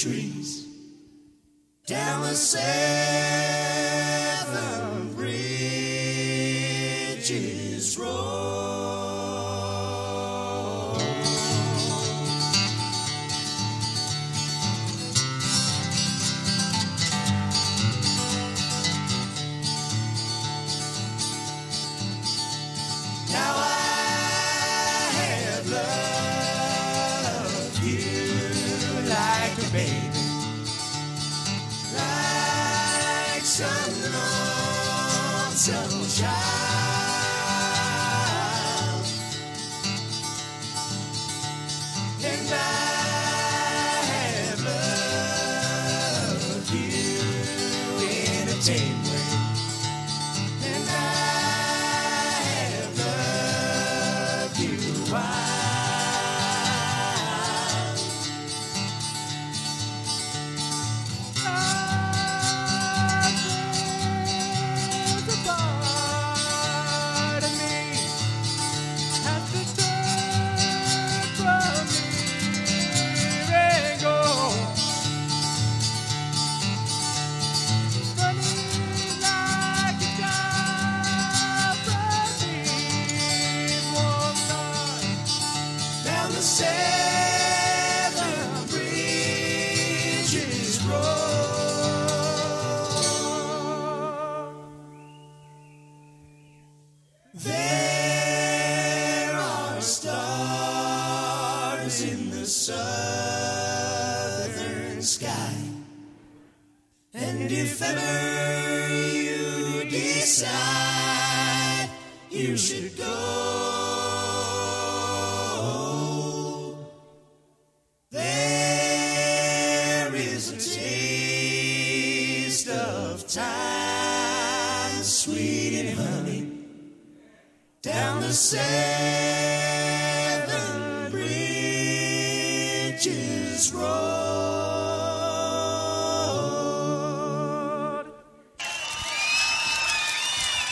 trees down the Seven Bridges Road. Now I have loved you like a baby, like some lonesome child, and I have loved you in a tame way, and I have loved you wild. Down the Seven Bridges Road. There are stars in the southern sky, and if ever you decide you should go, there is a taste of time, sweet and honey, down the Seven Bridges Road.